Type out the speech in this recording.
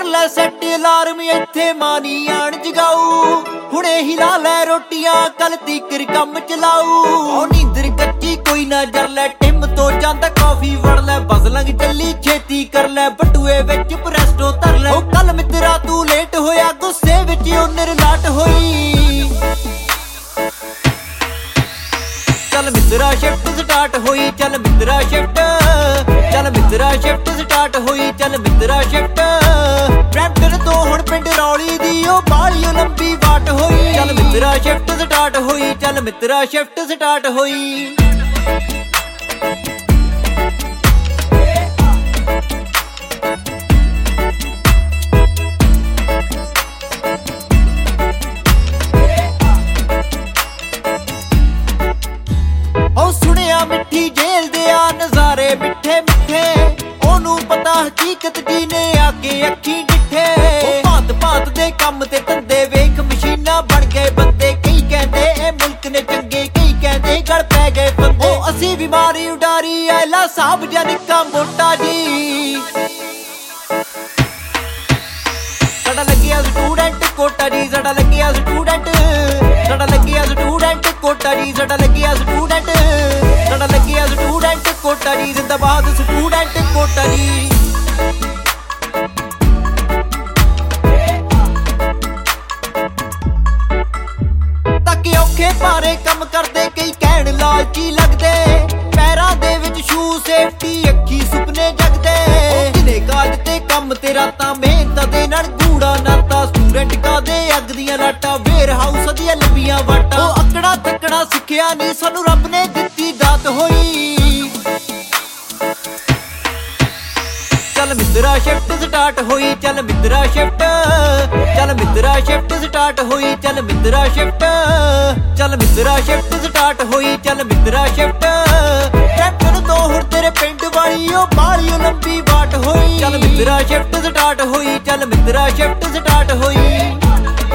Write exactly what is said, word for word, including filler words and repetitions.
ਲੈ set alarm ਇੱਥੇ ਮਾਂ ਨੀ ਆਣ ਜਗਾਊ ਹੁਣੇ ਹੀ ਲਾ ਲੈ ਰੋਟੀਆਂ ਕੱਲ ਤੀਕਰ ਕੰਮ ਚਲਾਊ ਉਹ ਨੀਂਦਰ ਕੱਚੀ ਕੋਈ ਨਾ ਜਰ ਲੈ ਟਿਮ ਤੋਂ ਜਾਂਦਾ ਕਾਫੀ ਵੜ ਲੈ ਬਸ ਲੰਘ ਚੱਲੀ ਛੇਤੀ ਕਰ ਲੈ ਬਟੂਏ ਵਿੱਚ ਪ੍ਰੈਸਟੋ ਧਰ ਲੈ ਉਹ ਕੱਲ ਮਿੱਤਰਾ ਤੂੰ ਲੇਟ ਹੋਇਆ ਗੁੱਸੇ ਵਿੱਚ ਉਹ ਨਿਰਲਾਟ ਹੋਈ ਚੱਲ ਮਿੱਤਰਾ ਸ਼ਿਫਟ ਸਟਾਰਟ ਹੋਈ ਚੱਲ ਮਿੱਤਰਾ ਸ਼ਿਫਟ ਚੱਲ ਮਿੱਤਰਾ ਸ਼ਿਫਟ ਸਟਾਰਟ ਹੋਈ ਚੱਲ ਮਿੱਤਰਾ ਸ਼ਿਫਟ ਬ੍ਰੈਂਪਟਨ ਤੋਂ ਹੁਣ ਪਿੰਡ ਰੌਲੀ ਦੀ ਉਹ ਬਾਲੀ ਲੰਬੀ ਵਾਟ ਹੋਈ ਚੱਲ ਮਿੱਤਰਾ ਸ਼ਿਫਟ ਸਟਾਰਟ ਹੋਈ ਚੱਲ ਮਿੱਤਰਾ ਸ਼ਿਫਟ ਸਟਾਰਟ ਹੋਈ ਮਿੱਠੀ ਜੇਲ੍ਹ ਦੇ ਆ ਨਜ਼ਾਰੇ ਮਿੱਠੇ ਮਿੱਠੇ ਉਹਨੂੰ ਪਤਾ ਹਕੀਕਤ ਕੀ ਨੇ ਆ ਕੇ ਅੱਖੀਂ ਡਿੱਠੇ ਭਾਂਤ ਭਾਂਤ ਦੇ ਕੰਮ ਤੇ ਧੰਦੇ ਵੇਖ ਮਸ਼ੀਨਾਂ ਬਣ ਗਏ ਬੰਦੇ ਕਈ ਕਹਿੰਦੇ ਇਹ ਮੁਲਕ ਨੇ ਚੰਗੇ ਕਈ ਕਹਿੰਦੇ ਗਲ ਪੈ ਗਏ ਬੰਦੇ ਉਹ ਅਸੀਂ ਵੀ ਮਾਰੀ ਉਡਾਰੀ ਐਲਾ ਸਾਹਿਬ ਜਾਂ ਨਿੱਕਾ ਮੋਟਾ ਜੀ ਸਾਡਾ ਲੱਗਿਆ ਸਟੂਡੈਂਟ ਕੋਟਾ ਜੀ ਸਾਡਾ ਲੱਗਿਆ ਸਟੂਡੈਂਟ ਸਾਡਾ ਲੱਗਿਆ ਸਟੂਡੈਂਟ ਕੋਟਾ ਜੀ ਸਾਡਾ ਲੱਗਿਆ ਸਟੂਡੈਂਟ ਸਾਡਾ ਲੱਗਿਆ ਸਟੂਡੈਂਟ ਕੋਟਾ ਜੀ ਜ਼ਿੰਦਾਬਾਦ ਸਟੂਡੈਂਟ ਕੋਟਾ ਜੀ ਤਾਕੇ ਔਖੇ ਭਾਰੇ ਕੰਮ ਕਰਦੇ ਕਈ ਕਹਿਣ ਲਾਲਚੀ ਲੱਗਦੇ ਪੈਰਾਂ ਦੇ ਵਿੱਚ ਸ਼ੂ ਸੇਫਟੀ ਅੱਖੀ ਸੁਪਨੇ ਜਗਦੇ ਦਿਨੇ ਕਾਜ ਤੇ ਕੰਮ ਤੇ ਰਾਤਾਂ ਮਿਹਨਤ ਦੇ ਨਾਲ ਗੂੜਾ ਨਾਤਾ ਸਟੂਡੈਂਟ ਕਾਦੇ ਅੱਗ ਦੀਆਂ ਲਾਟਾਂ ਵੇਅਰ ਹਾਊਸ ਦੀਆਂ ਲੰਬੀਆਂ ਵਾਟਾਂ ਉਹ ਅਕੜਾ ਤੱਕੜਾ ਸਿੱਖਿਆ ਨਹੀਂ ਸਾਨੂੰ ਰੱਬ ਨੇ ਦਿੱਤੀ ਦਾਤ ਹੋਈ ਚੱਲ ਮਿੱਤਰਾ ਸ਼ਿਫਟ ਸਟਾਰਟ ਹੋਈ ਚੱਲ ਮਿੱਤਰਾ ਸ਼ਿਫਟ ਚੱਲ ਮਿੱਤਰਾ ਸ਼ਿਫਟ ਸਟਾਰਟ ਹੋਈ ਚੱਲ ਮਿੱਤਰਾ ਸ਼ਿਫਟ ਚੱਲ ਮਿੱਤਰਾ ਸ਼ਿਫਟ ਸਟਾਰਟ ਹੋਈ ਚੱਲ ਮਿੱਤਰਾ ਸ਼ਿਫਟ ਕੈਪਟਨ ਤੋਂ ਹੁਣ ਤੇਰੇ ਪਿੰਡ ਵਾਲੀ ਉਹ ਬਾਲੀ ਲੰਬੀ ਬਾਟ ਹੋਈ ਚੱਲ ਮਿੱਤਰਾ ਸ਼ਿਫਟ ਸਟਾਰਟ ਹੋਈ ਚੱਲ ਮਿੱਤਰਾ ਸ਼ਿਫਟ ਸਟਾਰਟ ਹੋਈ